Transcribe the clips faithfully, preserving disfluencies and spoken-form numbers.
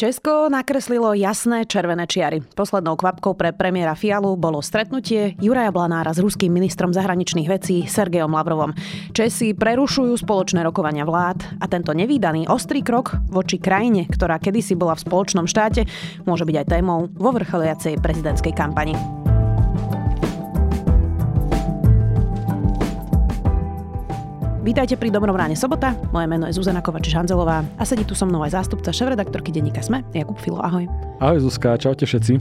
Česko nakreslilo jasné červené čiary. Poslednou kvapkou pre premiéra Fialu bolo stretnutie Juraja Blanára s ruským ministrom zahraničných vecí Sergejom Lavrovom. Česi prerušujú spoločné rokovania vlád a tento nevídaný ostrý krok voči krajine, ktorá kedysi bola v spoločnom štáte, môže byť aj témou vo vrcholiacej prezidentskej kampani. Vítajte pri Dobrom ráne sobota. Moje meno je Zuzana Kovačič-Hanzelová a sedí tu so mnou aj zástupca šéfredaktorky denníka SME, Jakub Filo. Ahoj. Ahoj Zuzka, čaute všetci.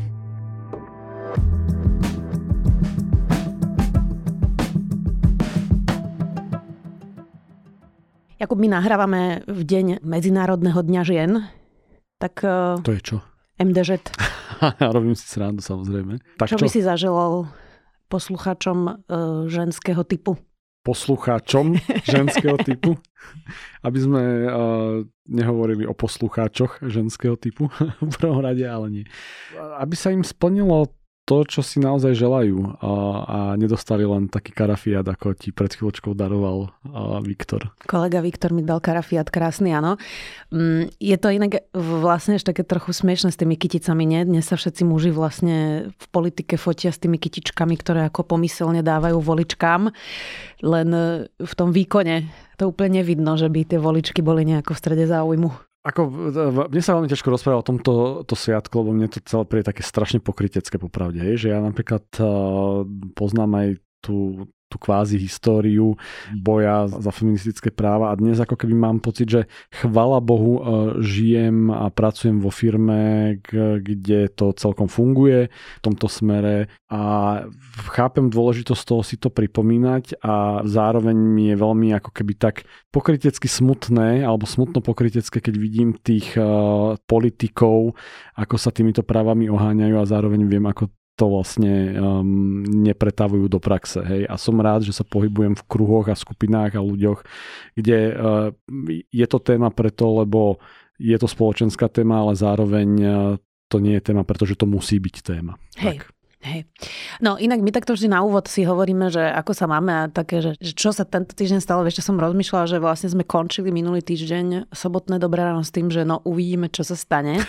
Jakub, my nahrávame v deň Medzinárodného dňa žien. Tak... To je čo? em dé žet. Robím si srandu, samozrejme. Tak čo, čo by si zaželal poslucháčom uh, ženského typu? Poslucháčom ženského typu, aby sme uh, nehovorili o poslucháčoch ženského typu v prvom rade, ale nie. Aby sa im splnilo to, čo si naozaj želajú a, a nedostali len taký karafiát, ako ti pred chvíľočkou daroval a, Viktor. Kolega Viktor mi dal karafiát krásny, áno. Je to inak vlastne ešte také trochu smiešné s tými kyticami, nie? Dnes sa všetci muži vlastne v politike fotia s tými kytičkami, ktoré ako pomyselne dávajú voličkám, len v tom výkone to úplne nevidno, že by tie voličky boli nejako v strede záujmu. Ako, mne sa veľmi ťažko rozprávať o tomto to sviatku, lebo mne to celé príde také strašne pokrytecké popravde. Že ja napríklad uh, poznám aj tú, tú kvázi históriu boja za feministické práva a dnes ako keby mám pocit, že chvala Bohu uh, žijem a pracujem vo firme, k, kde to celkom funguje v tomto smere a chápem dôležitosť toho si to pripomínať a zároveň mi je veľmi ako keby tak pokrytecky smutné alebo smutno pokrytecké, keď vidím tých uh, politikov, ako sa týmito právami oháňajú a zároveň viem, ako to vlastne um, nepretavujú do praxe. Hej. A som rád, že sa pohybujem v kruhoch a skupinách a ľuďoch, kde uh, je to téma preto, lebo je to spoločenská téma, ale zároveň uh, to nie je téma, pretože to musí byť téma. Hej. Tak. Hej. No inak my takto vždy na úvod si hovoríme, že ako sa máme a také, že, že čo sa tento týždeň stalo. Vieš, čo som rozmýšľala, že vlastne sme končili minulý týždeň sobotné dobré ráno s tým, že no uvidíme, čo sa stane.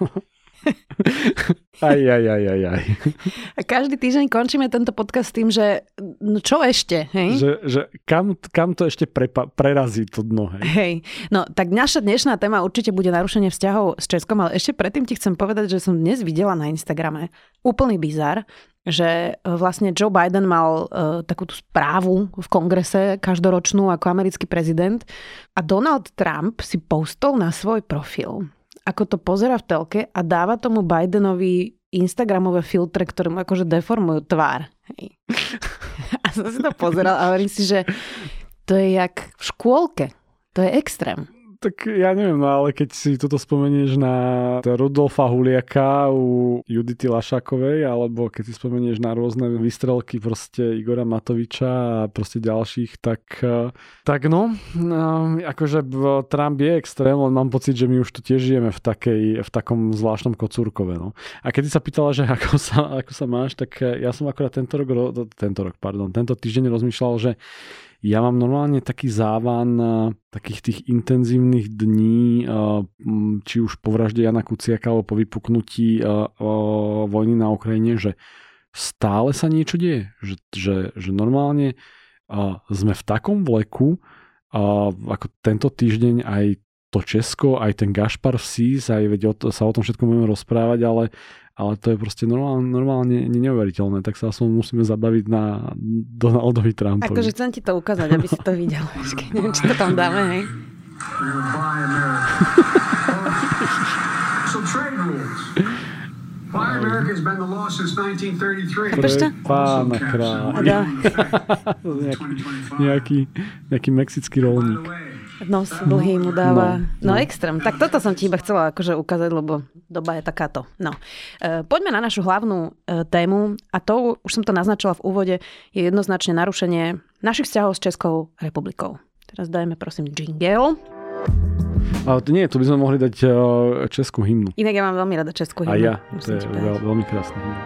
Aj, aj, aj, aj, aj. A každý týždeň končíme tento podcast s tým, že no čo ešte, hej? Že, že kam, kam to ešte prepa- prerazí to dno, hej? Hej. No, tak naša dnešná téma určite bude narušenie vzťahov s Českom, ale ešte predtým ti chcem povedať, že som dnes videla na Instagrame úplný bizar, že vlastne Joe Biden mal uh, takú tú správu v kongrese každoročnú ako americký prezident a Donald Trump si postol na svoj profil, ako to pozerá v telke a dáva tomu Bidenovi Instagramové filtre, ktoré mu akože deformujú tvár. Hej. A som si to pozeral a hovorím si, že to je jak v škôlke. To je extrém. Tak ja neviem, no ale keď si toto spomenieš na Rudolfa Huliaka u Judity Lašákovej, alebo keď si spomenieš na rôzne výstrelky proste Igora Matoviča a proste ďalších, tak, tak no, no, akože Trump je extrém, len mám pocit, že my už tu tiež žijeme v, takej, v takom zvláštnom kocúrkove. No. A keď si sa pýtala, že ako sa, ako sa máš, tak ja som akorát tento rok, tento rok, pardon, tento týždeň rozmýšľal, že ja mám normálne taký závan takých tých intenzívnych dní, či už po vražde Jana Kuciaka alebo po vypuknutí vojny na Ukrajine, že stále sa niečo deje. Že, že, že normálne sme v takom vleku, ako tento týždeň aj to Česko, aj ten Gašpar Vsís, aj veď sa o tom všetko budeme rozprávať, ale Ale to je proste normálne, normálne neuveriteľné. Tak sa aspoň musíme zabaviť na Donaldovi Trumpovi. Akože chcem ti to ukázať, aby si to videl. Neviem, či to tam dáme, hej. So trade rules. Buy America has been the law since nineteen thirty-three. Pre pána kráľa. nejaký, nejaký, nejaký mexický rolník. Nos dlhý mu dáva. No, no. no extrém. Tak toto som ti iba chcela akože ukázať, lebo doba je takáto. No. E, poďme na našu hlavnú e, tému a to, už som to naznačila v úvode, je jednoznačne narušenie našich vzťahov s Českou republikou. Teraz dajme prosím jingle. Ale to nie, tu by sme mohli dať uh, českú hymnu. Inak ja mám veľmi rada českú hymnu. A ja, to je veľ, veľmi krásna hymna.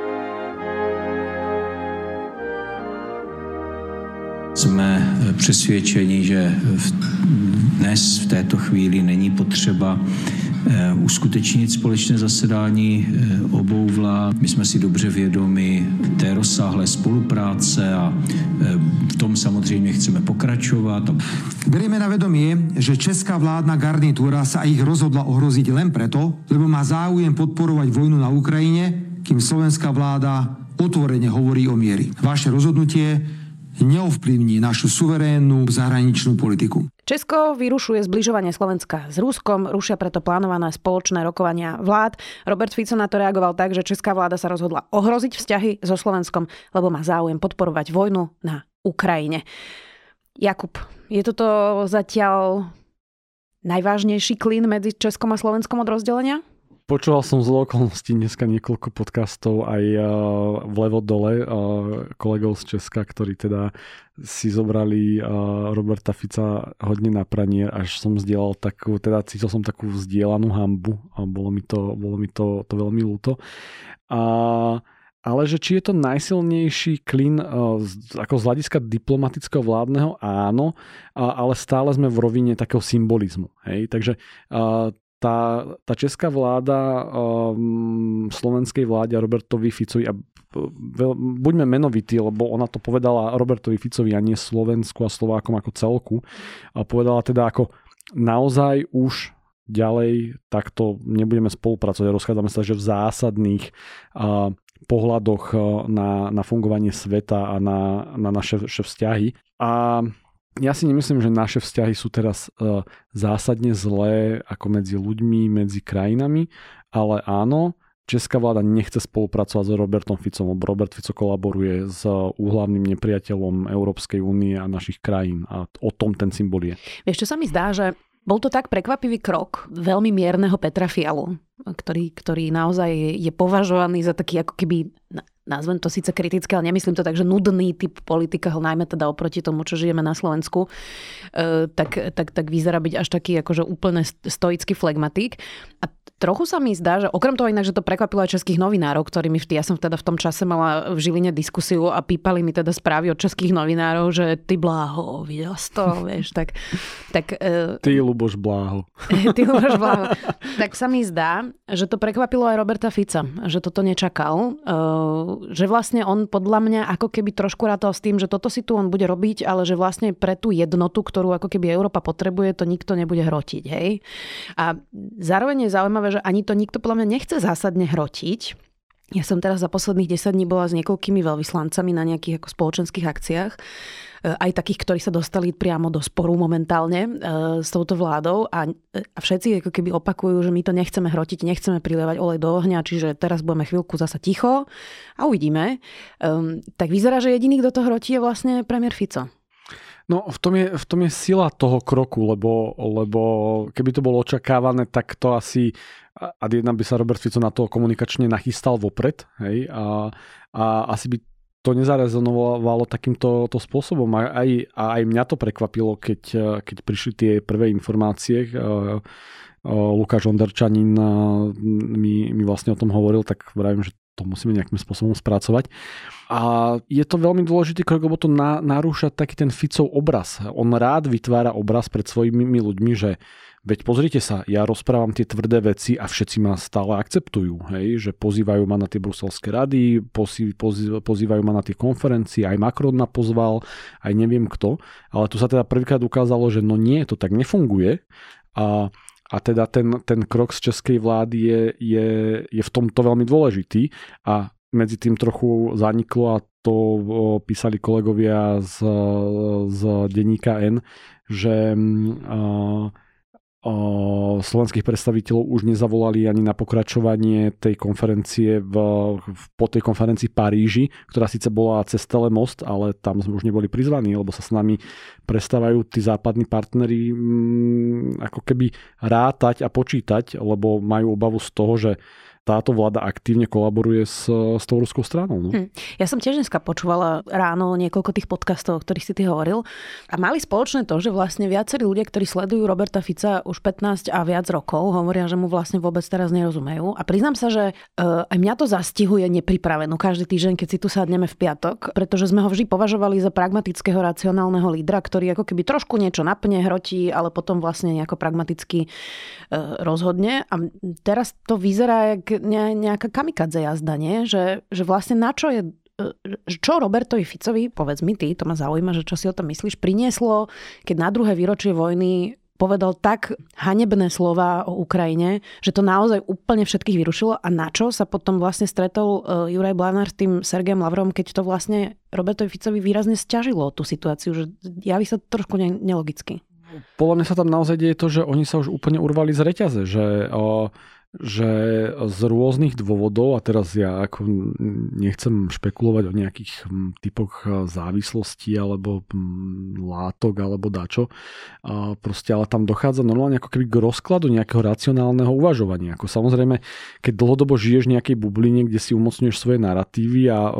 Jsme přesvědčeni, že dnes v této chvíli není potřeba uskutečnit společné zasedání obou vlád. My jsme si dobře vědomi té rozsáhlé spolupráce a v tom samozřejmě chceme pokračovat. Berieme na vedomie, že česká vládna garnitúra sa ich rozhodla ohroziť len preto, lebo má záujem podporovať vojnu na Ukrajine, kým slovenská vláda otvorene hovorí o miery. Vaše rozhodnutie neovplyvní našu suverénnu zahraničnú politiku. Česko vyrušuje zbližovanie Slovenska s Ruskom, rušia preto plánované spoločné rokovania vlád. Robert Fico na to reagoval tak, že česká vláda sa rozhodla ohroziť vzťahy so Slovenskom, lebo má záujem podporovať vojnu na Ukrajine. Jakub, je toto zatiaľ najvážnejší klin medzi Českom a Slovenskom od rozdelenia? Počúval som z okolností dneska niekoľko podcastov aj vlevo dole kolegov z Česka, ktorí teda si zobrali Roberta Fica hodne na pranier, až som zdieľal takú, teda cítil som takú vzdielanú hanbu a bolo mi to, bolo mi to, to veľmi ľúto. A ale že či je to najsilnejší klin ako z hľadiska diplomatického vládneho, áno, ale stále sme v rovine takého symbolizmu. Hej? Takže tá, tá česká vláda um, slovenskej vláde a Robertovi Ficovi, a buďme menovití, lebo ona to povedala Robertovi Ficovi a nie Slovensku a Slovákom ako celku, a povedala teda ako naozaj už ďalej takto nebudeme spolupracovať. Rozchádzame sa, že v zásadných uh, pohľadoch na, na fungovanie sveta a na, na naše vzťahy. A ja si nemyslím, že naše vzťahy sú teraz uh, zásadne zlé ako medzi ľuďmi, medzi krajinami, ale áno, česká vláda nechce spolupracovať s Robertom Ficom, lebo Robert Fico kolaboruje s úhlavným nepriateľom Európskej únie a našich krajín a o tom ten symbol je. Vieš, čo sa mi zdá, že bol to tak prekvapivý krok veľmi mierneho Petra Fialu, ktorý, ktorý naozaj je považovaný za taký ako keby, nazvem to síce kritické, ale nemyslím to tak, že nudný typ politika, najmä teda oproti tomu, čo žijeme na Slovensku, tak, tak, tak vyzerá byť až taký akože úplne stoický flegmatik. A trochu sa mi zdá, že okrem toho inak, že to prekvapilo aj českých novinárov, ktorými ja som teda v tom čase mala v Žiline diskusiu a pípali mi teda správy od českých novinárov, že ty Bláho, videl si to, vieš, tak... tak ty Luboš Bláho. Ty Luboš Bláho. Tak sa mi zdá, že to prekvapilo aj Roberta Fica, že toto nečakal, že vlastne on podľa mňa ako keby trošku rátal s tým, že toto si tu on bude robiť, ale že vlastne pre tú jednotu, ktorú ako keby Európa potrebuje, to nikto nebude hrotiť, hej. A zároveň je zaujímavé, že ani to nikto podľa mňa nechce zásadne hrotiť. Ja som teraz za posledných desať dní bola s niekoľkými veľvyslancami na nejakých ako spoločenských akciách, aj takých, ktorí sa dostali priamo do sporu momentálne s touto vládou a, a všetci ako keby opakujú, že my to nechceme hrotiť, nechceme prilievať olej do ohňa, čiže teraz budeme chvíľku zasa ticho a uvidíme. Um, tak vyzerá, že jediný, kto to hrotí, je vlastne premiér Fico. No v tom, je, v tom je sila toho kroku, lebo, lebo keby to bolo očakávané, tak to asi ad jedna by sa Robert Fico na to komunikačne nachystal vopred, hej, a, a asi by to nezarezonovalo takýmto to spôsobom. A aj, a aj mňa to prekvapilo, keď, keď prišli tie prvé informácie. Lukáš Onderčanin mi, mi vlastne o tom hovoril, tak vravím, že to musíme nejakým spôsobom spracovať. A je to veľmi dôležitý krok, lebo to na, narúša taký ten Ficov obraz. On rád vytvára obraz pred svojimi ľuďmi, že veď pozrite sa, ja rozprávam tie tvrdé veci a všetci ma stále akceptujú. Hej? Že pozývajú ma na tie bruselské rady, pozý, pozý, pozývajú ma na tie konferencie, aj Macron ma pozval, aj neviem kto. Ale tu sa teda prvýkrát ukázalo, že no nie, to tak nefunguje. A A teda ten, ten krok z českej vlády je, je, je v tomto veľmi dôležitý a medzi tým trochu zaniklo, a to písali kolegovia z, z denníka N, že uh, uh, slovenských predstaviteľov už nezavolali ani na pokračovanie tej konferencie v, v, po tej konferencii v Paríži, ktorá síce bola cez telemost, ale tam sme už neboli prizvaní, lebo sa s nami prestávajú tí západní partneri um, ako keby rátať a počítať, lebo majú obavu z toho, že táto vláda aktívne kolaboruje s, s tou ruskou stranou. No? Hm. Ja som tiež dneska počúvala ráno niekoľko tých podcastov, o ktorých si ty hovoril a mali spoločné to, že vlastne viacerí ľudia, ktorí sledujú Roberta Fica už pätnásť a viac rokov, hovoria, že mu vlastne vôbec teraz nerozumejú. A priznám sa, že uh, aj mňa to zastihuje nepripravenú každý týždeň, keď si tu sadneme v piatok, pretože sme ho vždy považovali za pragmatického, racionálneho lídra, ktorý ako keby trošku niečo napne, hrotí, ale potom vlastne nejako pragmaticky uh, rozhodne. A teraz to vyzerá jak nejaká kamikadze jazda, nie? Že, že vlastne na čo je, čo Robertovi Ficovi, povedz mi ty, to ma zaujíma, že čo si o tom myslíš, prinieslo, keď na druhé výročie vojny povedal tak hanebné slova o Ukrajine, že to naozaj úplne všetkých vyrušilo a na čo sa potom vlastne stretol Juraj Blanár s tým Sergejom Lavrovom, keď to vlastne Robertovi Ficovi výrazne sťažilo tú situáciu, že javí sa trošku nelogicky. Podľa mňa sa tam naozaj deje to, že oni sa už úplne urvali z reťaze, že o... že z rôznych dôvodov, a teraz ja ako nechcem špekulovať o nejakých typoch závislostí alebo látok alebo dačo, proste, ale tam dochádza normálne ako keby k rozkladu nejakého racionálneho uvažovania. Ako samozrejme, keď dlhodobo žiješ v nejakej bubline, kde si umocňuješ svoje naratívy a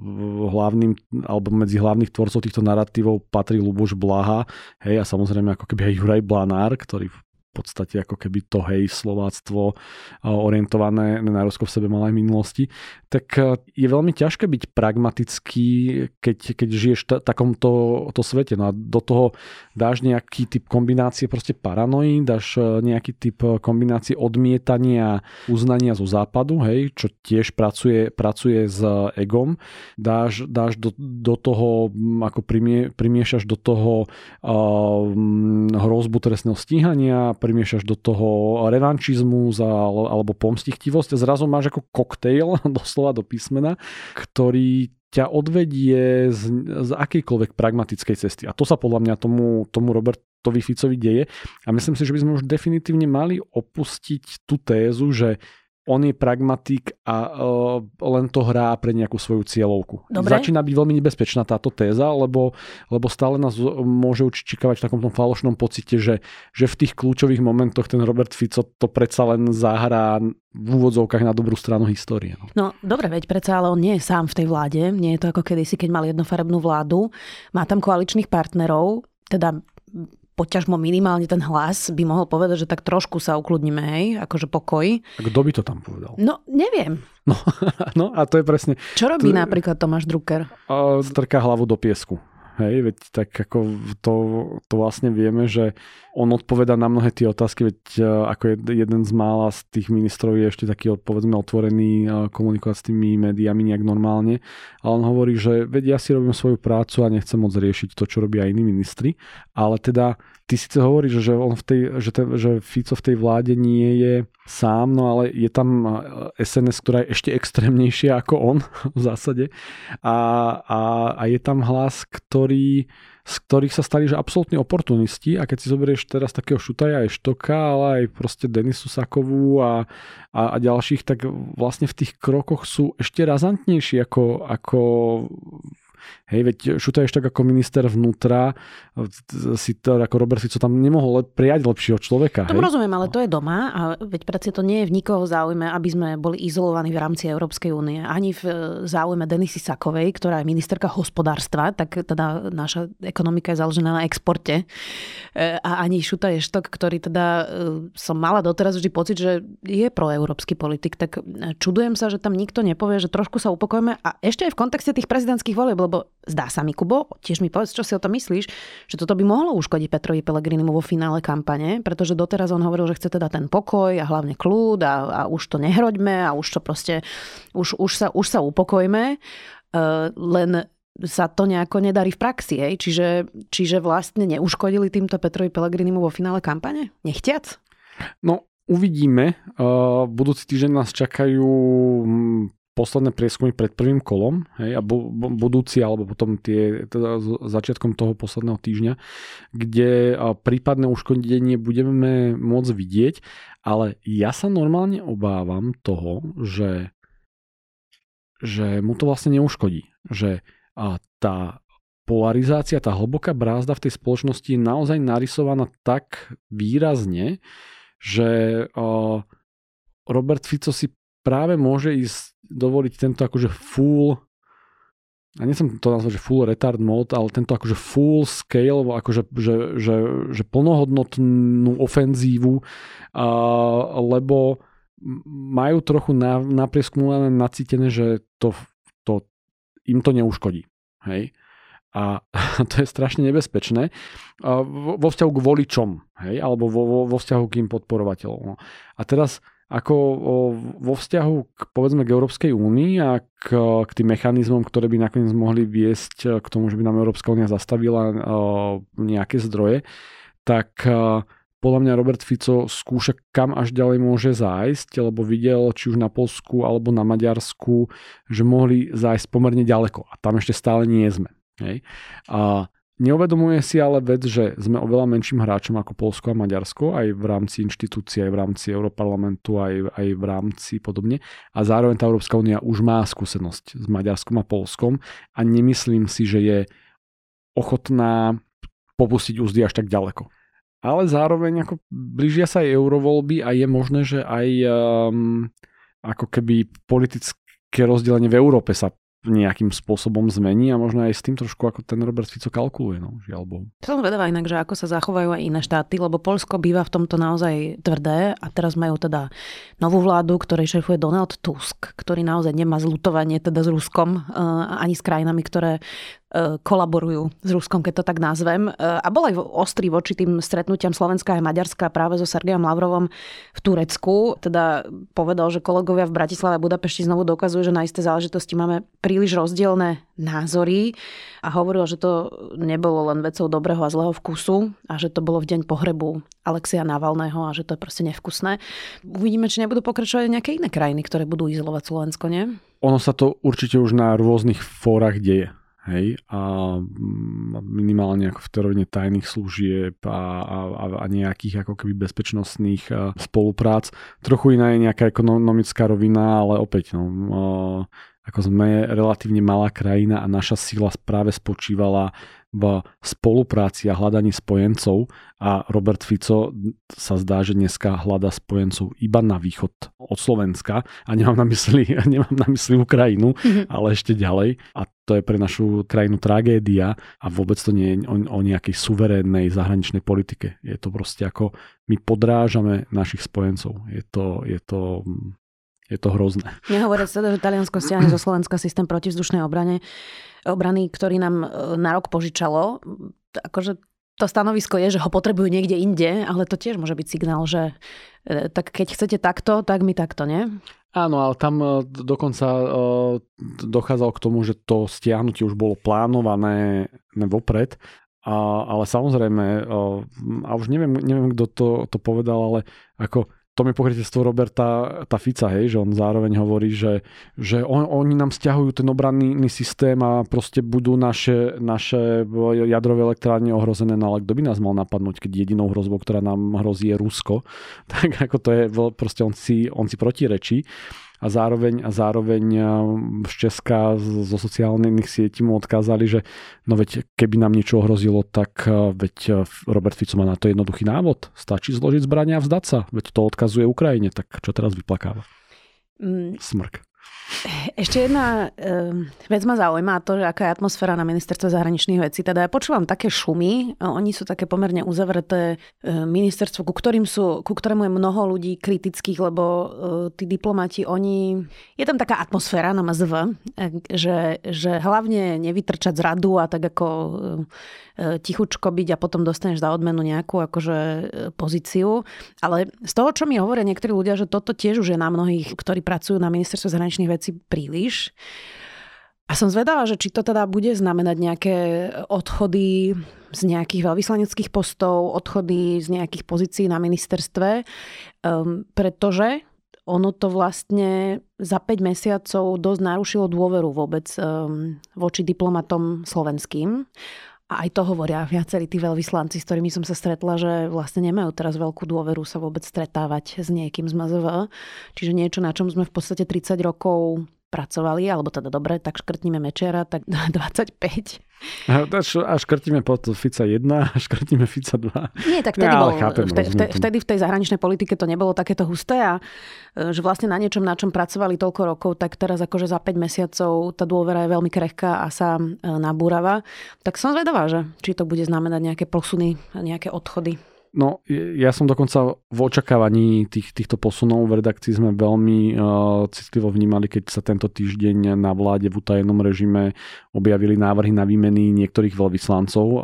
hlavným, alebo medzi hlavných tvorcov týchto naratívov patrí Ľuboš Blaha, hej, a samozrejme ako keby aj Juraj Blanár, ktorý v podstate ako keby to hej slováctvo orientované na Rusko v sebe mal aj v minulosti, tak je veľmi ťažké byť pragmatický, keď, keď žiješ v t- takomto to svete. No a do toho dáš nejaký typ kombinácie proste paranojí, dáš nejaký typ kombinácie odmietania, uznania zo západu, hej, čo tiež pracuje, pracuje s egom. Dáš, dáš do, do toho, ako primie, primiešaš do toho uh, hrozbu trestného stíhania, primiešaš do toho revančizmus alebo pomstichtivosť a zrazu máš ako koktejl, doslova do písmena, ktorý ťa odvedie z, z akejkoľvek pragmatickej cesty. A to sa podľa mňa tomu, tomu Robertovi Ficovi deje. A myslím si, že by sme už definitívne mali opustiť tú tézu, že on je pragmatik a uh, len to hrá pre nejakú svoju cieľovku. Dobre. Začína byť veľmi nebezpečná táto téza, lebo, lebo stále nás môže učičikávať v takomto falošnom pocite, že, že v tých kľúčových momentoch ten Robert Fico to predsa len zahrá v úvodzovkách na dobrú stranu histórie. No, no dobre, veď predsa, ale on nie je sám v tej vláde. Nie je to ako kedysi, keď mal jednofarebnú vládu. Má tam koaličných partnerov, teda poťažmo minimálne ten hlas by mohol povedať, že tak trošku sa ukludnime, hej, akože pokoj. A kto by to tam povedal? No, neviem. No, no a to je presne... Čo robí to, napríklad Tomáš Drucker? Strká hlavu do piesku. Hej, veď tak ako to, to vlastne vieme, že on odpovedá na mnohé tie otázky, veď ako jeden z mála z tých ministrov je ešte taký, povedzme, otvorený komunikovať s tými médiami nejak normálne. A on hovorí, že veď ja si robím svoju prácu a nechcem moc riešiť to, čo robia iní ministri. Ale teda ty síce hovoríš, že, on v tej, že, te, že Fico v tej vláde nie je sám, no ale je tam es en es, ktorá je ešte extrémnejšia ako on v zásade. A, a, a je tam hlas, ktorý z ktorých sa stali že absolútni oportunisti a keď si zoberieš teraz takého Šutaja aj Štoka, ale aj proste Denisu Sakovú a, a, a ďalších, tak vlastne v tých krokoch sú ešte razantnejší ako, ako hej, veď Šutaj Štok ako minister vnútra si to, ako Robert Fico tam nemohol prijať lepšieho človeka. Tomu rozumiem, ale to je doma a veď predsa to nie je v nikoho záujme, aby sme boli izolovaní v rámci Európskej únie. Ani v záujme Denisy Sakovej, ktorá je ministerka hospodárstva, tak teda naša ekonomika je založená na exporte. A ani Šutaj Štok, ktorý teda som mala doteraz vždy pocit, že je proeurópsky politik, tak čudujem sa, že tam nikto nepovie, že trošku sa upokojíme a ešte aj v kontexte tých prezidentských volieb, lebo zdá sa mi, Kubo, tiež mi povedz, čo si o tom myslíš, že toto by mohlo uškodiť Petrovi Pellegrinimu vo finále kampane, pretože doteraz on hovoril, že chce teda ten pokoj a hlavne kľud a, a už to nehroďme a už to proste, už, už, sa, už sa upokojme, uh, len sa to nejako nedarí v praxi, hej? Čiže, čiže vlastne neuškodili týmto Petrovi Pellegrinimu vo finále kampane? Nechtiac? No, uvidíme. Uh, budúci týždeň nás čakajú posledné prieskumy pred prvým kolom, hej, a bu, bu, budúci, alebo potom tie teda začiatkom toho posledného týždňa, kde prípadné uškodenie budeme môcť vidieť, ale ja sa normálne obávam toho, že, že mu to vlastne neuškodí. Že a tá polarizácia, tá hlboká brázda v tej spoločnosti je naozaj narysovaná tak výrazne, že uh, Robert Fico si práve môže ísť dovoliť tento akože full, a nechcem to nazvať, že full retard mode, ale tento akože full scale, akože že, že, že plnohodnotnú ofenzívu, a, lebo majú trochu na, naprieskúmané, nacítené, že to, to, im to neuškodí. Hej? A to je strašne nebezpečné vo, vo vzťahu k voličom, hej? Alebo vo, vo, vo vzťahu k im podporovateľom. A teraz ako vo vzťahu k, povedzme, k Európskej únii a k, k tým mechanizmom, ktoré by nakoniec mohli viesť k tomu, že by nám Európska únia zastavila nejaké zdroje, tak podľa mňa Robert Fico skúša, kam až ďalej môže zájsť, lebo videl, či už na Poľsku alebo na Maďarsku, že mohli zájsť pomerne ďaleko. A tam ešte stále nie sme. Hej? A neuvedomuje si ale vec, že sme oveľa menším hráčom ako Poľsko a Maďarsko, aj v rámci inštitúcií, aj v rámci Europarlamentu, aj, aj v rámci podobne. A zároveň tá Európska únia už má skúsenosť s Maďarskom a Poľskom a nemyslím si, že je ochotná popustiť úzdy až tak ďaleko. Ale zároveň ako blížia sa aj eurovoľby a je možné, že aj um, ako keby politické rozdelenie v Európe sa nejakým spôsobom zmení a možno aj s tým trošku ako ten Robert Fico kalkuluje, no, žiaľ Bohu. Som vedavá inak, že ako sa zachovajú aj iné štáty, lebo Poľsko býva v tomto naozaj tvrdé a teraz majú teda novú vládu, ktorej šéfuje Donald Tusk, ktorý naozaj nemá zľutovanie teda s Ruskom ani s krajinami, ktoré kolaborujú s Ruskom, keď to tak nazvem. A bol aj ostrý voči tým stretnutiam Slovenska a Maďarska práve so Sergejom Lavrovom v Turecku. Teda povedal, že kolegovia v Bratislave a Budapešti znovu dokazujú, že na isté záležitosti máme príliš rozdielne názory a hovoril, že to nebolo len vecou dobrého a zlého vkusu a že to bolo v deň pohrebu Alexeja Navalného a že to je proste nevkusné. Uvidíme, či nebudú pokračovať nejaké iné krajiny, ktoré budú izolovať Slovensko, nie? Ono sa to určite už na rôznych fórach deje. Hej, a minimálne ako v teréne tajných služieb a, a, a nejakých ako keby bezpečnostných spoluprác. Trochu iná je nejaká ekonomická rovina, ale opäť no, ako sme relatívne malá krajina a naša sila práve spočívala v spolupráci a hľadaní spojencov a Robert Fico sa zdá, že dneska hľadá spojencov iba na východ od Slovenska a nemám na mysli, nemám na mysli Ukrajinu, mm-hmm. ale ešte ďalej a to je pre našu krajinu tragédia a vôbec to nie je o, o nejakej suverénnej zahraničnej politike. Je to proste ako my podrážame našich spojencov. Je to, je to Je to hrozné. Nehovoriac teda, že Taliansko stiahne zo Slovenska systém protivzdušnej obrany, obrany, ktorý nám na rok požičalo. Akože to stanovisko je, že ho potrebujú niekde inde, ale to tiež môže byť signál, že tak keď chcete takto, tak my takto, nie? Áno, ale tam dokonca dochádzalo k tomu, že to stiahnutie už bolo plánované vopred. A, ale samozrejme, a už neviem, neviem kto to, to povedal, ale ako to mi pokrytectvo Roberta tá Fica, hej, že on zároveň hovorí, že, že on, oni nám stiahujú ten obranný systém a proste budú naše, naše jadrové elektrárne ohrozené, no ale kto by nás mal napadnúť, keď jedinou hrozbou, ktorá nám hrozí, je Rusko. Tak ako to je, proste on si, on si protirečí. A zároveň, a zároveň z Česka zo sociálnych sietí mu odkázali, že no veď keby nám niečo ohrozilo, tak veď Robert Fico má na to jednoduchý návod. Stačí zložiť zbrania a vzdať sa. Veď to odkazuje Ukrajine. Tak čo teraz vyplakáva? Mm. Smrk. Ešte jedna e, vec ma zaujíma, to, že aká je atmosféra na ministerstve zahraničných vecí. Teda ja počúvam také šumy, oni sú také pomerne uzavreté e, ministerstvo, ku, ktorým sú, ku ktorému je mnoho ľudí kritických, lebo e, tí diplomati, oni... Je tam taká atmosféra na em es vé, e, že, že hlavne nevytrčať z radu a tak ako e, tichučko byť a potom dostaneš za odmenu nejakú akože pozíciu. Ale z toho, čo mi hovoria niektorí ľudia, že toto tiež už je na mnohých, ktorí pracujú na ministerstve zahraničných vecí príliš. A som zvedavá, že či to teda bude znamenať nejaké odchody z nejakých veľvyslaneckých postov, odchody z nejakých pozícií na ministerstve, um, pretože ono to vlastne za päť mesiacov dosť narušilo dôveru vôbec um, voči diplomatom slovenským. A aj to hovoria viacerí tí veľvyslanci, s ktorými som sa stretla, že vlastne nemajú teraz veľkú dôveru sa vôbec stretávať s niekým z em es vé. Čiže niečo, na čom sme v podstate tridsať rokov pracovali, alebo teda dobre, tak škrtníme Mečiara, tak dvadsaťpäť. A, a škrtíme potom Fica jedna a škrtíme Fica dva. Nie, tak vtedy, ja, bol, chápem, vtedy, vtedy, vtedy v tej zahraničnej politike to nebolo takéto husté a že vlastne na niečom, na čom pracovali toľko rokov, tak teraz akože za päť mesiacov tá dôvera je veľmi krehká a sa nabúrava. Tak som zvedavá, že či to bude znamenať nejaké posuny, nejaké odchody. No, ja som dokonca v očakávaní tých, týchto posunov v redakcii sme veľmi uh, citlivo vnímali, keď sa tento týždeň na vláde v utajenom režime objavili návrhy na výmeny niektorých veľvyslancov. Uh,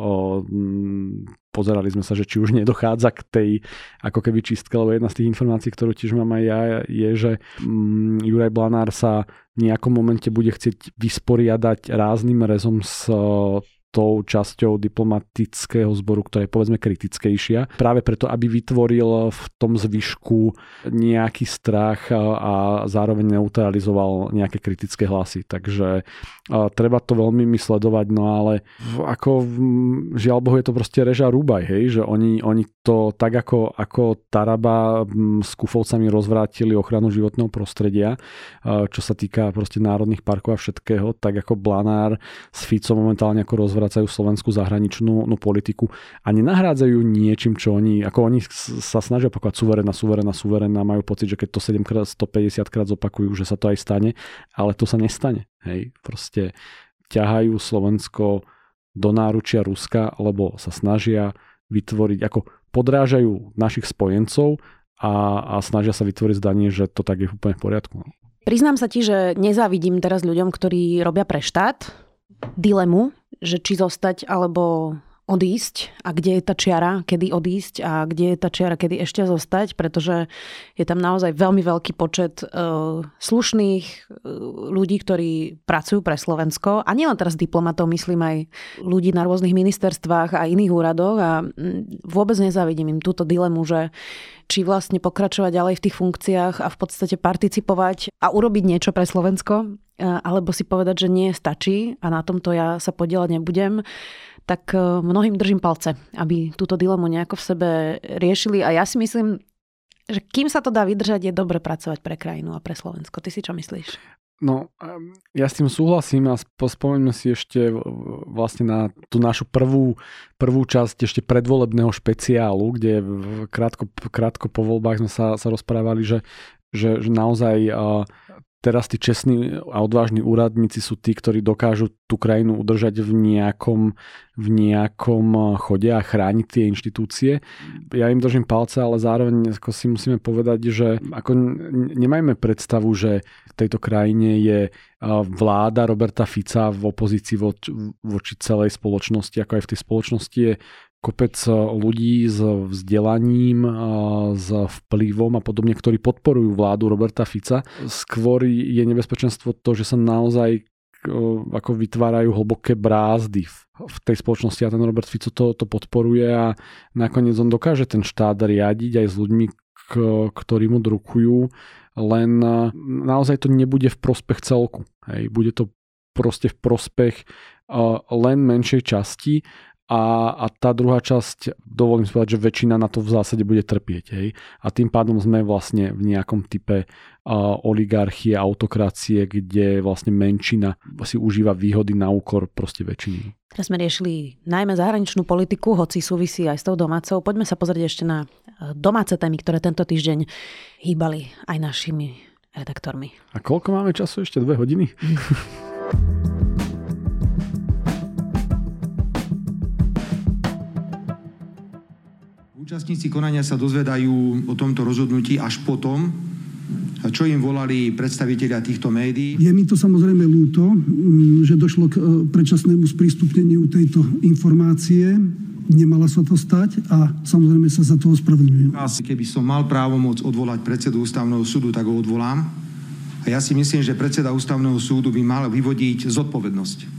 pozerali sme sa, že či už nedochádza k tej ako keby čistke, lebo jedna z tých informácií, ktorú tiež mám aj ja, je, že um, Juraj Blanár sa v nejakom momente bude chcieť vysporiadať rázným rezom s uh, tou časťou diplomatického zboru, ktorá je povedzme kritickejšia. Práve preto, aby vytvoril v tom zvyšku nejaký strach a zároveň neutralizoval nejaké kritické hlasy. Takže uh, treba to veľmi sledovať, no ale ako žiaľ Bohu je to proste reža rúbaj, hej, že oni, oni to tak ako, ako Taraba s Kufovcami rozvrátili ochranu životného prostredia, uh, čo sa týka proste národných parkov a všetkého, tak ako Blanár s Ficom momentálne ako rozvrátili vracajú slovenskú zahraničnú no, politiku a nenahrádzajú niečím, čo oni, ako oni sa snažia opakovať suverénna, suverénna, suverénna, majú pocit, že keď to sedemkrát, stopäťdesiat krát zopakujú, že sa to aj stane, ale to sa nestane. Hej, proste ťahajú Slovensko do náručia Ruska, lebo sa snažia vytvoriť, ako podrážajú našich spojencov a, a snažia sa vytvoriť zdanie, že to tak je úplne v poriadku. Priznám sa ti, že nezávidím teraz ľuďom, ktorí robia pre štát dilemu, že či zostať alebo odísť a kde je tá čiara, kedy odísť a kde je tá čiara, kedy ešte zostať, pretože je tam naozaj veľmi veľký počet uh, slušných uh, ľudí, ktorí pracujú pre Slovensko a nielen teraz diplomatov, myslím aj ľudí na rôznych ministerstvách a iných úradoch a vôbec nezávidím im túto dilemu, že či vlastne pokračovať ďalej v tých funkciách a v podstate participovať a urobiť niečo pre Slovensko, alebo si povedať, že nie stačí a na tomto ja sa podieľať nebudem, tak mnohým držím palce, aby túto dilemu nejako v sebe riešili a ja si myslím, že kým sa to dá vydržať, je dobre pracovať pre krajinu a pre Slovensko. Ty si čo myslíš? No, ja s tým súhlasím a spomeňme si ešte vlastne na tú našu prvú, prvú časť ešte predvolebného špeciálu, kde krátko, krátko po voľbách sme sa, sa rozprávali, že, že, že naozaj teraz tí čestní a odvážni úradníci sú tí, ktorí dokážu tú krajinu udržať v nejakom, v nejakom chode a chrániť tie inštitúcie. Ja im držím palce, ale zároveň ako si musíme povedať, že ako nemajme predstavu, že v tejto krajine je vláda Roberta Fica v opozícii voči, voči celej spoločnosti, ako aj v tej spoločnosti je kopec ľudí s vzdelaním, s vplyvom a podobne, ktorí podporujú vládu Roberta Fica. Skôr je nebezpečenstvo to, že sa naozaj ako vytvárajú hlboké brázdy v tej spoločnosti a ten Robert Fico to, to podporuje a nakoniec on dokáže ten štát riadiť aj s ľuďmi, ktorí mu drukujú, len naozaj to nebude v prospech celku. Hej. Bude to proste v prospech len menšej časti. A, a tá druhá časť, dovolím si povedať, že väčšina na to v zásade bude trpieť. Hej? A tým pádom sme vlastne v nejakom type uh, oligarchie, autokracie, kde vlastne menšina si užíva výhody na úkor proste väčšiny. Teraz sme riešili najmä zahraničnú politiku, hoci súvisí aj s tou domácou. Poďme sa pozrieť ešte na domáce témy, ktoré tento týždeň hýbali aj našimi redaktormi. A koľko máme času? Ešte dve hodiny? Účastníci konania sa dozvedajú o tomto rozhodnutí až potom, čo im volali predstavitelia týchto médií. Je mi to samozrejme ľúto, že došlo k predčasnému sprístupneniu tejto informácie. Nemala sa to stať a samozrejme sa za to ospravedlňujem. Keby som mal právomoc odvolať predsedu Ústavného súdu, tak ho odvolám. A ja si myslím, že predseda Ústavného súdu by mal vyvodiť zodpovednosť. A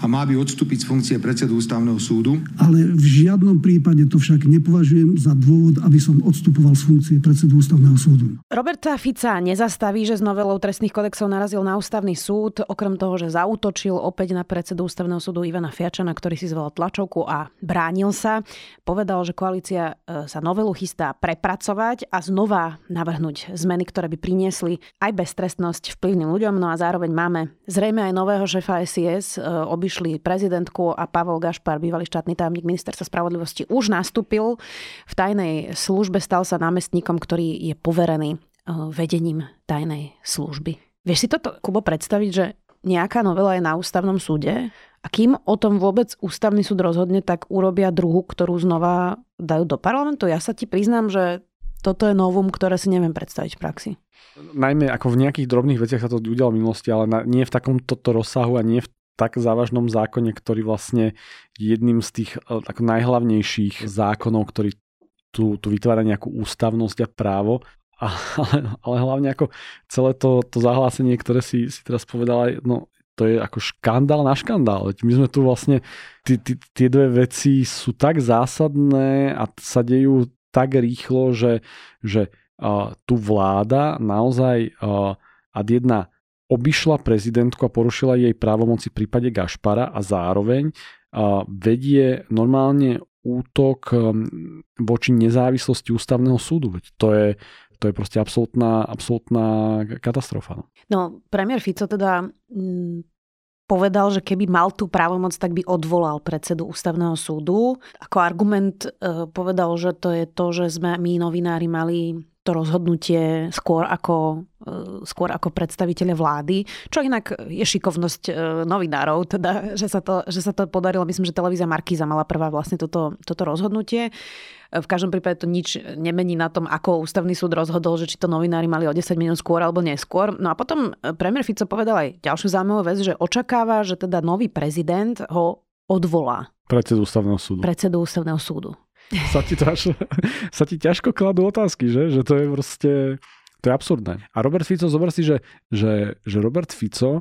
a má by odstúpiť z funkcie predsedu Ústavného súdu. Ale v žiadnom prípade to však nepovažujem za dôvod, aby som odstupoval z funkcie predsedu Ústavného súdu. Roberta Fica nezastaví, že s novelou trestných kodexov narazil na Ústavný súd, okrem toho, že zaútočil opäť na predsedu Ústavného súdu Ivana Fiačana, ktorý si zvolal tlačovku a bránil sa. Povedal, že koalícia sa novelu chystá prepracovať a znova navrhnúť zmeny, ktoré by priniesli aj beztrestnosť vplyvným ľuďom. No a zároveň máme zrejme aj nového šéfa es í es. Obišli prezidentku a Pavol Gašpar, bývalý štátny tajomník ministerstva spravodlivosti, už nastúpil v tajnej službe, stal sa námestníkom, ktorý je poverený vedením tajnej služby. Vieš si toto, Kubo, predstaviť, že nejaká novela je na ústavnom súde a kým o tom vôbec ústavný súd rozhodne, tak urobia druhú, ktorú znova dajú do parlamentu? Ja sa ti priznám, že toto je novum, ktoré si neviem predstaviť v praxi. Najmä ako v nejakých drobných veciach sa to udialo v minulosti, ale na, nie v takomto rozsahu a nie v tak závažnom zákone, ktorý vlastne jedným z tých ako najhlavnejších zákonov, ktorý tu, tu vytvára nejakú ústavnosť a právo, a, ale, ale hlavne ako celé to, to zahlásenie, ktoré si, si teraz povedala, no to je ako škandál na škandál. My sme tu vlastne, tie dve veci sú tak zásadné a sa dejú tak rýchlo, že, že uh, tu vláda naozaj uh, ad jedna obišla prezidentku a porušila jej právomoci v prípade Gašpara a zároveň uh, vedie normálne útok um, voči nezávislosti ústavného súdu. Veď to je, to je proste absolútna, absolútna katastrofa. No, no premiér Fico teda mm, povedal, že keby mal tú právomoc, tak by odvolal predsedu ústavného súdu. Ako argument uh, povedal, že to je to, že sme my novinári mali to rozhodnutie skôr ako, skôr ako predstaviteľe vlády, čo inak je šikovnosť novinárov, teda, že sa to, že sa to podarilo. Myslím, že televízia Markíza mala prvá vlastne toto, toto rozhodnutie. V každom prípade to nič nemení na tom, ako ústavný súd rozhodol, že či to novinári mali o desať minút skôr alebo neskôr. No a potom premiér Fico povedal aj ďalšiu zaujímavú vec, že očakáva, že teda nový prezident ho odvolá. Predsedu ústavného súdu. Predsedu ústavného súdu. Sa ti, až, sa ti ťažko kladú otázky, že? Že to je proste, to je absurdné. A Robert Fico, zober si, že, že, že Robert Fico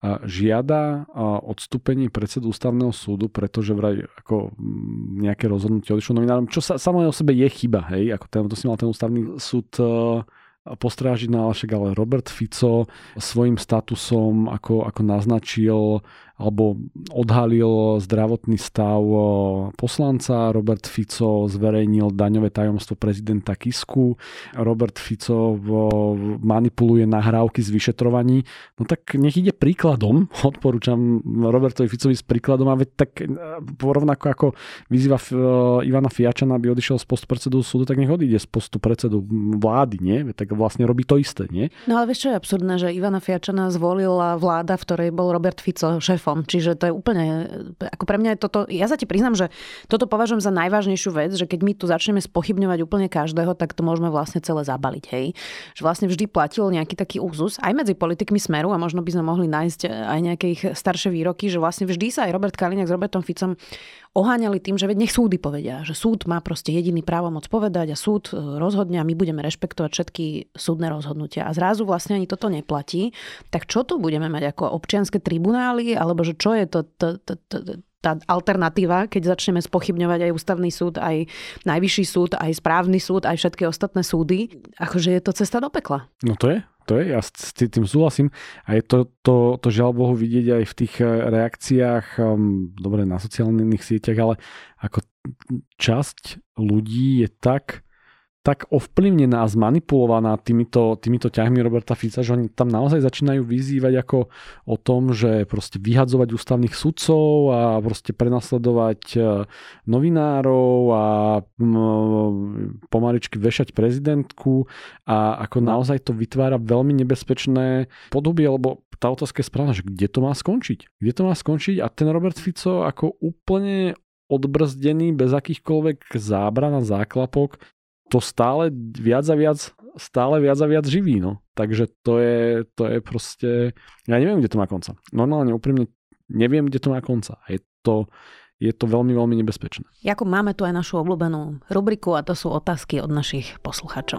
žiada odstúpenie predsedu ústavného súdu, pretože vraj ako nejaké rozhodnutie odišlo novinárom, čo sa samé o sebe je chyba, hej? Ako ten, to si mal ten ústavný súd postrážiť, no ale však ale Robert Fico svojím statusom ako, ako naznačil alebo odhalil zdravotný stav poslanca. Robert Fico zverejnil daňové tajomstvo prezidenta Kisku. Robert Fico manipuluje nahrávky z vyšetrovaní. No tak nech ide príkladom. Odporúčam Robertovi Ficovi s príkladom a veď tak rovnako ako vyzýva Ivana Fiačana, aby odišiel z postu predsedu súdu, tak nech odíde z postu predsedu vlády, nie? Tak vlastne robí to isté, nie? No ale vieš, čo je absurdné, že Ivana Fiačana zvolila vláda, v ktorej bol Robert Fico šéf. Čiže to je úplne, ako pre mňa je toto, ja sa ti priznám, že toto považujem za najvážnejšiu vec, že keď my tu začneme spochybňovať úplne každého, tak to môžeme vlastne celé zabaliť, hej. Že vlastne vždy platil nejaký taký úzus, aj medzi politikmi Smeru, a možno by sme mohli nájsť aj nejaké ich staršie výroky, že vlastne vždy sa aj Robert Kaliňák s Robertom Ficom oháňali tým, že veď nech súdy povedia, že súd má proste jediný právomoc povedať a súd rozhodne a my budeme rešpektovať všetky súdne rozhodnutia. A zrazu vlastne ani toto neplatí. Tak čo tu budeme mať ako občianske tribunály, alebo že čo je to, to, to, to tá alternatíva, keď začneme spochybňovať aj ústavný súd, aj najvyšší súd, aj správny súd, aj všetky ostatné súdy, akože je to cesta do pekla. No to je. To je, ja s tým súhlasím. A je to, to, to žiaľ Bohu vidieť aj v tých reakciách, um, dobre, na sociálnych sieťach, ale ako časť ľudí je tak, tak ovplyvnená a zmanipulovaná týmito, týmito ťahmi Roberta Fica, že oni tam naozaj začínajú vyzývať ako o tom, že proste vyhadzovať ústavných sudcov a proste prenasledovať novinárov a pomaličky vešať prezidentku a ako naozaj to vytvára veľmi nebezpečné podobie, lebo tá otázka je správna, že kde to má skončiť? Kde to má skončiť? A ten Robert Fico ako úplne odbrzdený, bez akýchkoľvek zábran a záklapok, to stále viac a viac, stále viac a viac živí, no. Takže to je, to je proste, ja neviem, kde to má konca. Normálne, úprimne, neviem, kde to má konca. Je to, je to veľmi, veľmi nebezpečné. Jakub, máme tu aj našu obľúbenú rubriku a to sú otázky od našich posluchačov.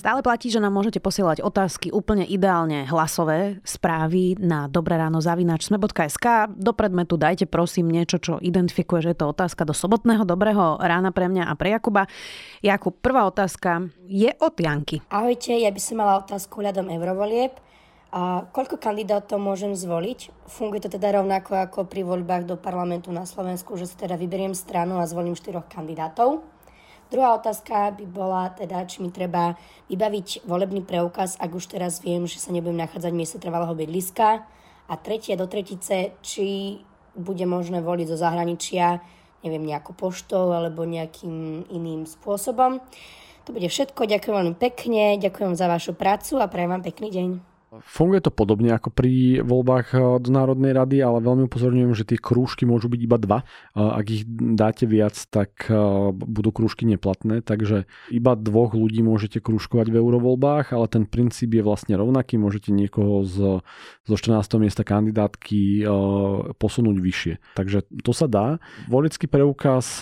Stále platí, že nám môžete posielať otázky úplne ideálne hlasové správy na dobrerano zavináč sme bodka es ká. Do predmetu dajte prosím niečo, čo identifikuje, že je to otázka do sobotného dobrého rána pre mňa a pre Jakuba. Jakub, prvá otázka je od Janky. Ahojte, ja by som mala otázku hľadom eurovolieb. A koľko kandidátov môžem zvoliť? Funguje to teda rovnako ako pri voľbách do parlamentu na Slovensku, že si teda vyberiem stranu a zvolím štyroch kandidátov. Druhá otázka by bola teda, či mi treba vybaviť volebný preukaz, ak už teraz viem, že sa nebudem nachádzať v mieste trvalého bydliska. A tretia do tretice, či bude možné voliť zo zahraničia, neviem, nejakou poštou alebo nejakým iným spôsobom. To bude všetko. Ďakujem veľmi pekne, ďakujem za vašu prácu a prajem vám pekný deň. Funguje to podobne ako pri voľbách do Národnej rady, ale veľmi upozorňujem, že tie krúžky môžu byť iba dva. Ak ich dáte viac, tak budú krúžky neplatné, takže iba dvoch ľudí môžete krúžkovať v eurovoľbách, ale ten princíp je vlastne rovnaký. Môžete niekoho z, zo štrnásteho miesta kandidátky posunúť vyššie. Takže to sa dá. Volický preukaz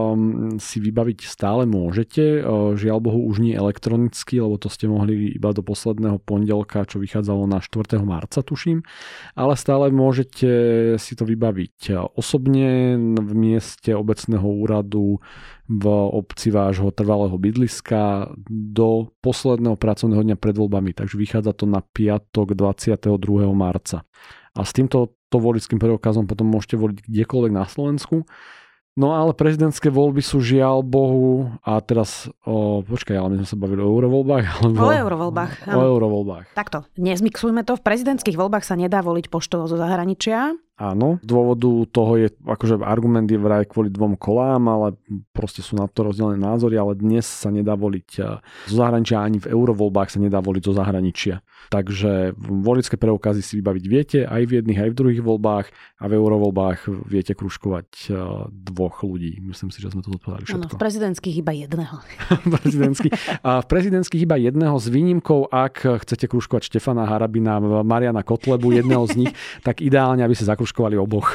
si vybaviť stále môžete. Žiaľ Bohu už nie elektronicky, lebo to ste mohli iba do posledného pondelka, čo vychádza na štvrtého marca, tuším, ale stále môžete si to vybaviť osobne v mieste obecného úradu v obci vášho trvalého bydliska do posledného pracovného dňa pred voľbami, takže vychádza to na piatok dvadsiateho druhého marca. A s týmto to voličským preukazom potom môžete voliť kdekoľvek na Slovensku. No ale prezidentské voľby sú žiaľ Bohu, a teraz, o, počkaj, ale my sme sa bavili o eurovoľbách. Alebo... O eurovoľbách. O eurovoľbách. Takto, nezmixujme to, v prezidentských voľbách sa nedá voliť poštou zo zahraničia. Áno, z dôvodu toho je, akože argument je vraj kvôli dvom kolám, ale proste sú na to rozdelené názory, ale dnes sa nedá voliť zo zahraničia, ani v eurovoľbách sa nedá voliť zo zahraničia. Takže voličské preukazy si vybaviť viete aj v jedných, aj v druhých voľbách a v eurovoľbách viete kružkovať dvoch ľudí. Myslím si, že sme to zodpovedali všetko. Áno, v prezidentských iba jedného. prezidentský. A v prezidentských iba jedného s výnimkou, ak chcete kružkovať Štefana Harabina, Mariana Kotlebu, jedného z nich, tak ideálne, aby sa zakružkovali oboch.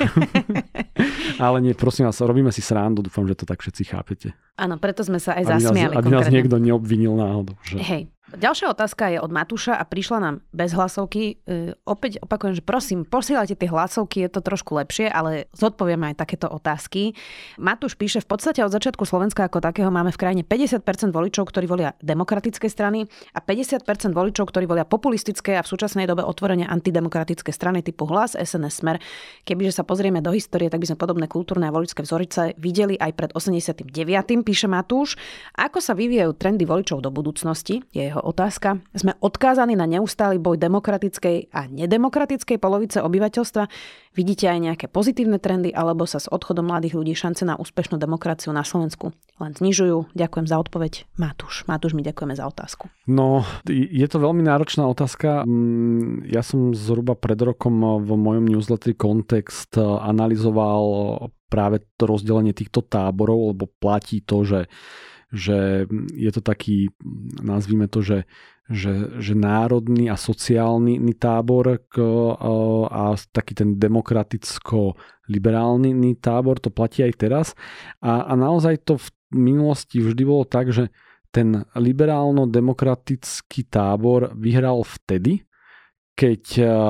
Ale nie, prosím vás, robíme si srandu, dúfam, že to tak všetci chápete. Áno, preto sme sa aj aby zasmiali. Nás, aby nás niekto neobvinil náhodou. Že... Hej. Ďalšia otázka je od Matúša a prišla nám bez hlasovky. E, opäť opakujem, že prosím, posielajte tie hlasovky, je to trošku lepšie, ale zodpovieme aj takéto otázky. Matúš píše, v podstate od začiatku Slovenska ako takého máme v krajine päťdesiat percent voličov, ktorí volia demokratické strany a päťdesiat percent voličov, ktorí volia populistické a v súčasnej dobe otvorene antidemokratické strany typu Hlas, es en es, Smer. Kebyže sa pozrieme do histórie, tak by sme podobné kultúrne a voličské vzorice videli aj pred osemdesiatym deviatym píše Matúš. Ako sa vyvíjajú trendy voličov do budúcnosti? Je jeho otázka. Sme odkázaní na neustály boj demokratickej a nedemokratickej polovice obyvateľstva. Vidíte aj nejaké pozitívne trendy, alebo sa s odchodom mladých ľudí šance na úspešnú demokraciu na Slovensku len znižujú? Ďakujem za odpoveď. Matúš. Matúš, my ďakujeme za otázku. No, je to veľmi náročná otázka. Ja som zhruba pred rokom v mojom newsletteri Kontext analyzoval práve to rozdelenie týchto táborov, lebo platí to, že že je to taký, nazvime to, že, že, že národný a sociálny tábor a taký ten demokraticko-liberálny tábor, to platí aj teraz. A, a naozaj to v minulosti vždy bolo tak, že ten liberálno-demokratický tábor vyhral vtedy, keď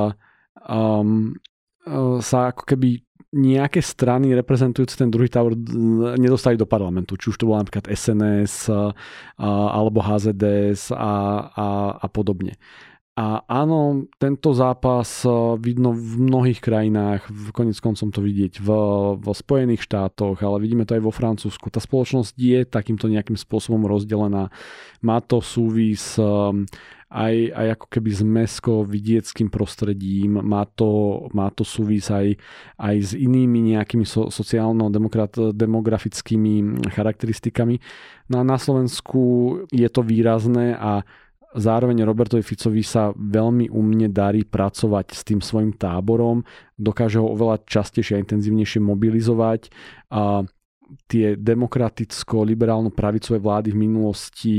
um, sa ako keby nejaké strany reprezentujúce ten druhý tábor nedostali do parlamentu. Či už to bolo napríklad es en es a, alebo há zet dé es a, a, a podobne. A áno, tento zápas vidno v mnohých krajinách, v koniec koncom to vidieť v, v Spojených štátoch, ale vidíme to aj vo Francúzsku. Tá spoločnosť je takýmto nejakým spôsobom rozdelená. Má to súvis aj, aj ako keby s mestsko-vidieckým prostredím, má to, má to súvis aj, aj s inými nejakými so, sociálno-demografickými charakteristikami. No a na Slovensku je to výrazné a zároveň Robertovi Ficovi sa veľmi umne darí pracovať s tým svojim táborom, dokáže ho oveľa častejšie a intenzívnejšie mobilizovať a tie demokraticko-liberálno-pravicové vlády v minulosti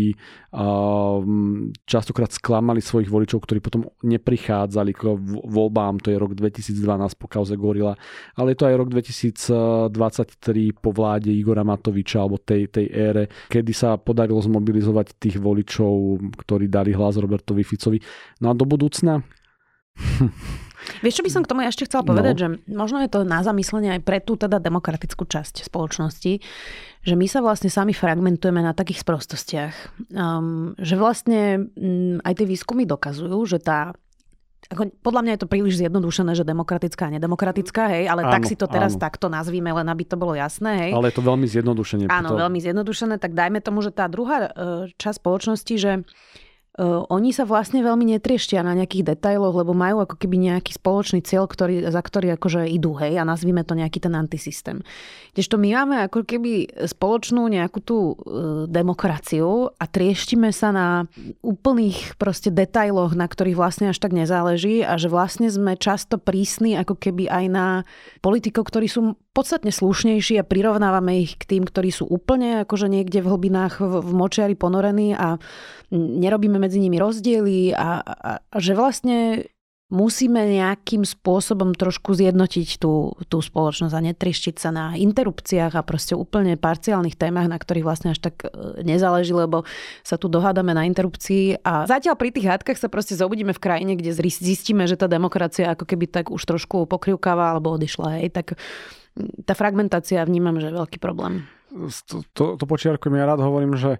častokrát sklamali svojich voličov, ktorí potom neprichádzali k voľbám, to je rok dvetisícdvanásť po kauze Gorila, ale je to aj rok dvetisícdvadsaťtri po vláde Igora Matoviča alebo tej, tej ére, kedy sa podarilo zmobilizovať tých voličov, ktorí dali hlas Robertovi Ficovi. No a do budúcna... Vieš, čo by som k tomu ešte chcela povedať, no. Že možno je to na zamyslenie aj pre tú teda demokratickú časť spoločnosti, že my sa vlastne sami fragmentujeme na takých sprostostiach. Um, že vlastne um, aj tie výskumy dokazujú, že tá ako, podľa mňa je to príliš zjednodušené, že demokratická a nedemokratická, hej, ale áno, tak si to teraz áno. takto nazvíme, len aby to bolo jasné, hej. Ale je to veľmi zjednodušené. Áno, to... veľmi zjednodušené, tak dajme tomu, že tá druhá uh, časť spoločnosti, že Uh, oni sa vlastne veľmi netrieštia na nejakých detailoch, lebo majú ako keby nejaký spoločný cieľ, ktorý, za ktorý akože idú, hej, a nazvime to nejaký ten antisystém. Kdežto my máme ako keby spoločnú nejakú tú uh, demokraciu a trieštime sa na úplných proste detailoch, na ktorých vlastne až tak nezáleží a že vlastne sme často prísni ako keby aj na politikov, ktorí sú podstatne slušnejší a prirovnávame ich k tým, ktorí sú úplne akože niekde v hlbinách v, v močiari ponorení a nerobíme medzi nimi rozdiely a, a, a že vlastne musíme nejakým spôsobom trošku zjednotiť tú, tú spoločnosť a netrištiť sa na interrupciách a proste úplne parciálnych témach, na ktorých vlastne až tak nezáleží, lebo sa tu dohádame na interrupcii a zatiaľ pri tých hádkach sa proste zobudíme v krajine, kde zistíme, že tá demokracia ako keby tak už trošku pokrivkáva alebo odišla, hej, tak tá fragmentácia vnímam, že je veľký problém. To, to, to počiarkujem, ja rád hovorím, že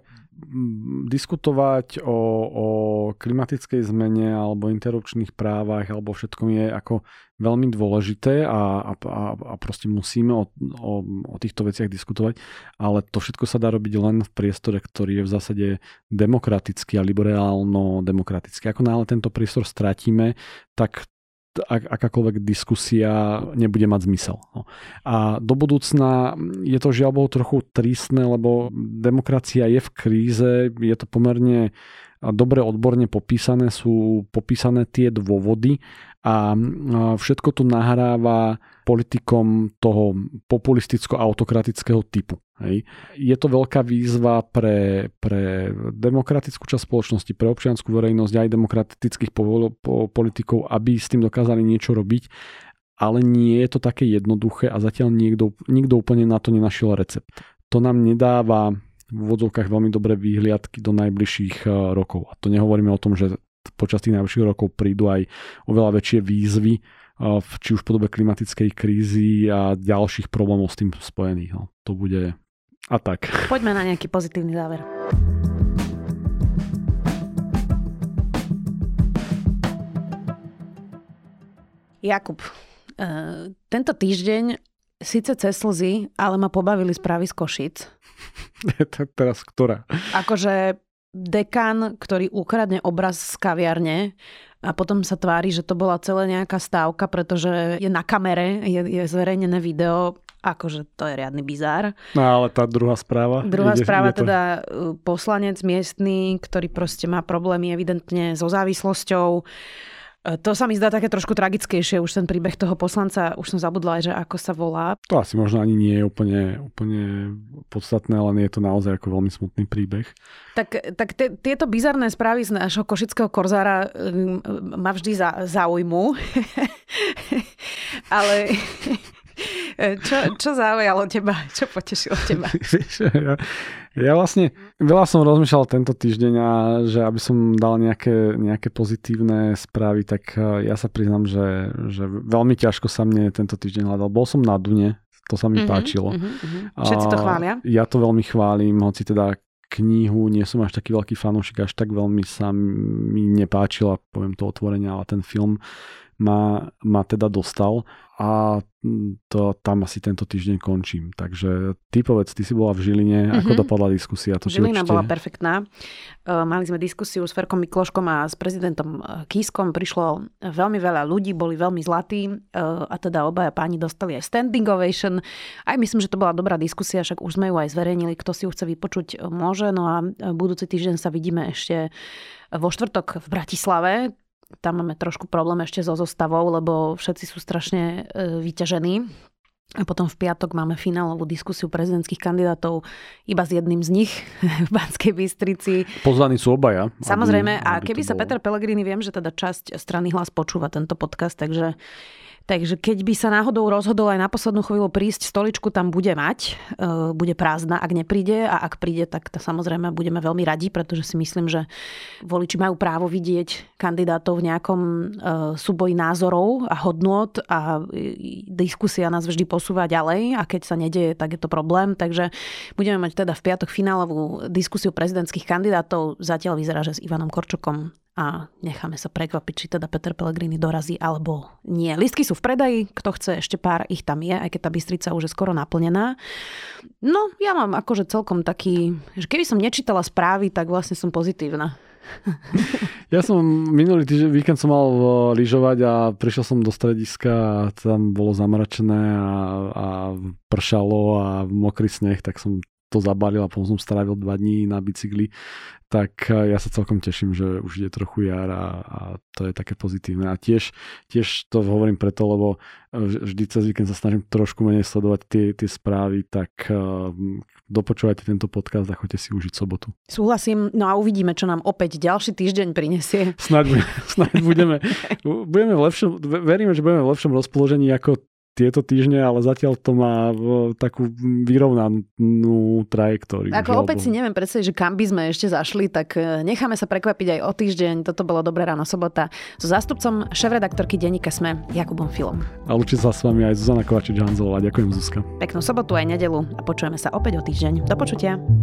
diskutovať o, o klimatickej zmene alebo interrupčných právach alebo všetkom je ako veľmi dôležité a, a, a proste musíme o, o, o týchto veciach diskutovať, ale to všetko sa dá robiť len v priestore, ktorý je v zásade demokratický a liberálno-demokratický. Ako náhle tento priestor stratíme, tak ak, akákoľvek diskusia nebude mať zmysel. No. A do budúcna je to žiaľ Bohu trochu tristné, lebo demokracia je v kríze, je to pomerne dobre odborne popísané, sú popísané tie dôvody a všetko to nahráva politikom toho populisticko-autokratického typu. Hej. Je to veľká výzva pre, pre demokratickú časť spoločnosti, pre občiansku verejnosť aj demokratických po, po, politikov, aby s tým dokázali niečo robiť, ale nie je to také jednoduché a zatiaľ niekto, nikto úplne na to nenašiel recept. To nám nedáva v úvodzovkách veľmi dobré výhliadky do najbližších rokov. A to nehovoríme o tom, že počas tých najbližších rokov prídu aj oveľa väčšie výzvy, či už v podobe klimatickej krízy a ďalších problémov s tým spojených. No, to bude a tak. Poďme na nejaký pozitívny záver. Jakub, uh, tento týždeň síce cez slzy, ale ma pobavili správy z Košic. Teraz ktorá? Akože dekan, ktorý ukradne obraz z kaviarne a potom sa tvári, že to bola celá nejaká stávka, pretože je na kamere, je, je zverejnené video, akože to je riadny bizár. No ale tá druhá správa? Druhá ide, správa ide to... teda poslanec miestny, ktorý proste má problémy evidentne so závislosťou. To sa mi zdá také trošku tragickejšie, už ten príbeh toho poslanca, už som zabudla aj, že ako sa volá. To asi možno ani nie je úplne, úplne podstatné, len je to naozaj ako veľmi smutný príbeh. Tak, tak te, tieto bizarné správy z našho košického korzára ma vždy za, zaujmú. Ale... Čo, čo zaujalo teba? Čo potešilo teba? ja, ja vlastne veľa som rozmýšľal tento týždeň a že aby som dal nejaké, nejaké pozitívne správy, tak ja sa priznám, že, že veľmi ťažko sa mne tento týždeň hľadal. Bol som na Dune, to sa mi mm-hmm, páčilo. Mm-hmm. Všetci to chvália? Ja to veľmi chválim, hoci teda knihu nie som až taký veľký fanúšik, až tak veľmi sa mi nepáčila, poviem to otvorene, ale ten film ma, ma teda dostal a to tam asi tento týždeň končím. Takže ty povedz, ty si bola v Žiline, mm-hmm. ako dopadla diskusia? To Žilina určite... bola perfektná. Mali sme diskusiu s Ferkom Mikloškom a s prezidentom Kiskom. Prišlo veľmi veľa ľudí, boli veľmi zlatí a teda obaja páni dostali aj standing ovation. Aj myslím, že to bola dobrá diskusia, však už sme ju aj zverejnili, kto si ju chce vypočuť môže. No a budúci týždeň sa vidíme ešte vo štvrtok v Bratislave. Tam máme trošku problém ešte so zostavou, lebo všetci sú strašne vyťažení. A potom v piatok máme finálovú diskusiu prezidentských kandidátov iba s jedným z nich v Banskej Bystrici. Pozvaní sú obaja. Samozrejme, aby, a aby keby sa Peter Pellegrini, viem, že teda časť strany Hlas počúva tento podcast, takže Takže keď by sa náhodou rozhodol aj na poslednú chvíľu prísť, stoličku tam bude mať, bude prázdna, ak nepríde, a ak príde, tak to samozrejme budeme veľmi radi, pretože si myslím, že voliči majú právo vidieť kandidátov v nejakom súboji názorov a hodnôt a diskusia nás vždy posúva ďalej, a keď sa nedieje, tak je to problém. Takže budeme mať teda v piatok finálovú diskusiu prezidentských kandidátov. Zatiaľ vyzerá, že s Ivanom Korčokom, a necháme sa prekvapiť, či teda Peter Pellegrini dorazí alebo nie. Listky sú v predaji, kto chce, ešte pár ich tam je, aj keď tá Bystrica už je skoro naplnená. No, ja mám akože celkom taký, že keby som nečítala správy, tak vlastne som pozitívna. Ja som minulý týždeň, víkend som mal lyžovať a prišiel som do strediska a tam bolo zamračené a, a pršalo a mokrý sneh, tak som to zabalil a potom som strávil dva dní na bicykli, tak ja sa celkom teším, že už je trochu jar a, a to je také pozitívne. A tiež, tiež to hovorím preto, lebo vždy cez víkend sa snažím trošku menej sledovať tie, tie správy, tak uh, dopočúvajte tento podcast a choďte si užiť sobotu. Súhlasím, no a uvidíme, čo nám opäť ďalší týždeň prinesie. Snáď, snáď budeme, budeme v lepšom, veríme, že budeme v lepšom rozpoložení ako tieto týždne, ale zatiaľ to má takú vyrovnanú trajektóriu. Ako opäť si neviem predstaviť, že kam by sme ešte zašli, tak necháme sa prekvapiť aj o týždeň. Toto bolo Dobré ráno sobota. So zástupcom šéfredaktorky denníka SME Jakubom Filom. A lúči sa s vami aj Zuzana Kovačič-Hanzelová. Ďakujem, Zuzka. Peknú sobotu aj nedeľu a počujeme sa opäť o týždeň. Do počutia.